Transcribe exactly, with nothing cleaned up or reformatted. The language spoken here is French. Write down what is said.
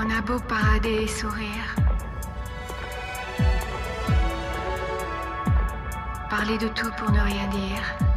On a beau parader et sourire, parler de tout pour ne rien dire.